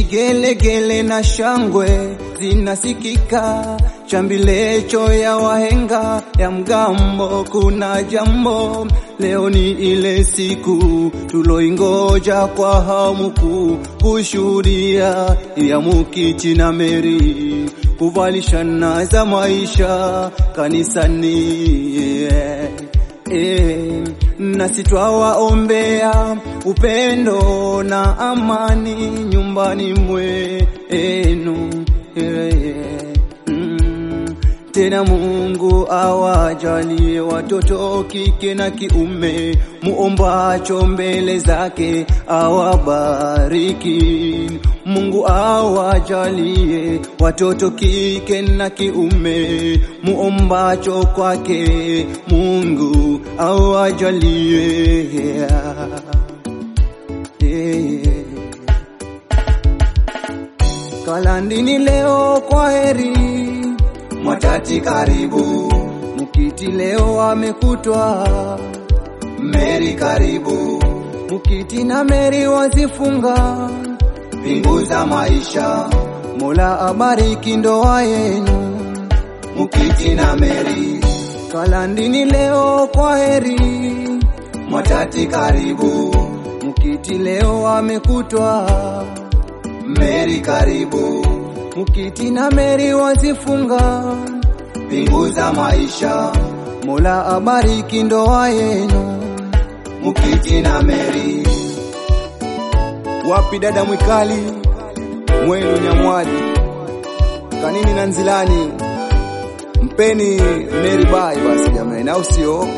vigelegele na shangwe zinasikika, chambilecho ya wahenga ya mgambo. Kuna jambo leo, ni ile siku tuloingoja kwa hamu kushuhudia ya Mukiti na Mary kuvalishana za maisha kanisani. Nasi twawaombea upendo na amani nyumbani mwenu. Tena Mungu awajalie watoto kike na kiume, muombacho mbele zake awabariki. Mungu awajalie watoto kike na kiume, muombacho kwake Mungu awajalie. Kalandini leo kwa heri, Mwatati karibu. Mukiti leo amekutwa, Mary karibu. Mukiti na Mary wazifunga pingu za maisha, Mola abariki ndoa yenu. Mukiti na Mary. Kalandini leo kwa heri, Mwatati karibu. Mukiti leo amekutwa, Mary karibu. Mukiti na Mary wazifunga pingu za maisha, Mola abariki ndoa yenu. Mukiti na Mary. Wapi dada Mwikali mwenu Nyamwaji, Kanini na Nzilani, mpeni Mary bye basi jamani, au sio?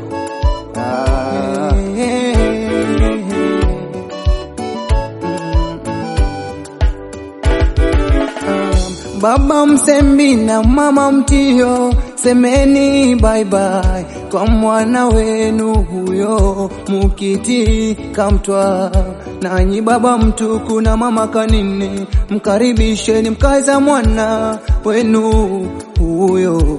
Baba Msembi na mama Mtio, semeni bye bye kwa mwana wenu huyo Mukiti kamtwa. Nanyi baba Mtuku na mama Kanini, mkaribisheni mkaza mwana wenu huyo.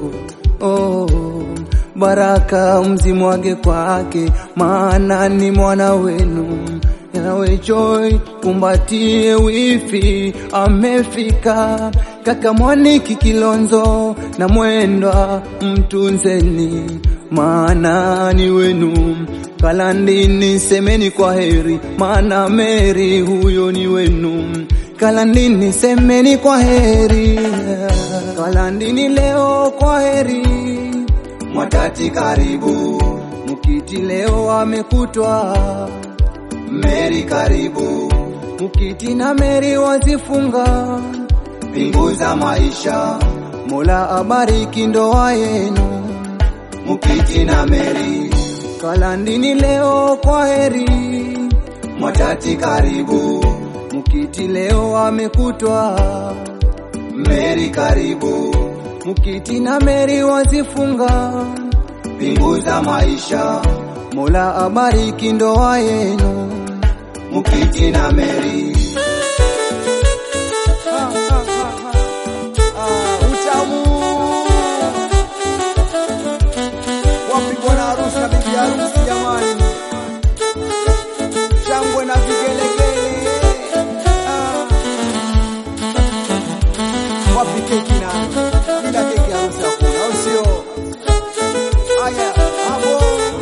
Baraka mzimwage kwake, maana ni mwana wenu. Nawe Joy kumbatie wifi amefika, kaka Mwaniki Kilonzo na Mwendwa mtunzeni, maana ni wenu. Kalandini semeni kwa heri, maana Mary huyo ni wenu. Kalandini semeni kwa heri. Kalandini leo kwa heri, Mwatati karibu. Mukiti leo amekutwa, Mary karibu. Mukiti na Mary wazifunga pingu za maisha, Mola abariki ndoa yenu. Mukiti na Mary. Kalandini leo kwa heri, Mwatati karibu. Mukiti leo amekutwa, Mary karibu. Mukiti na Mary wazifunga pingu za maisha, Mola abariki ndoa yenu. Mukiti na Mary. Utamu wapi bwana harusi na bibi harusi jamani, shangwe na vigelegele. Wapi keki na bila keki harusi hakuna, au sio? Aya hapo.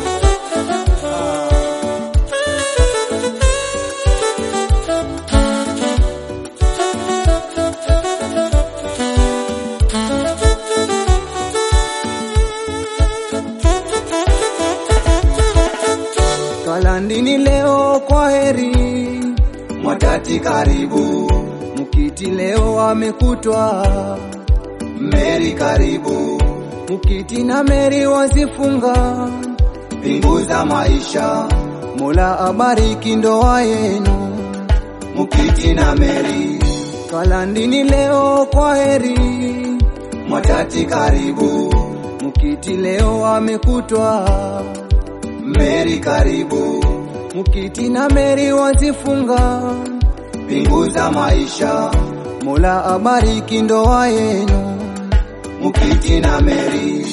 Kalandini leo kwa heri, Mwatati karibu. Mukiti leo amekutwa, Mary karibu. Mukiti na Mary wazifunga pingu za maisha, Mola abariki ndoa yenu. Mukiti na Mary. Kalandini leo kwa heri, Mwatati karibu. Mukiti leo amekutwa, Mary karibu. Mukiti na Mary wazifunga pingu za maisha, Mola abariki ndoa yenu. Mukiti na Mary.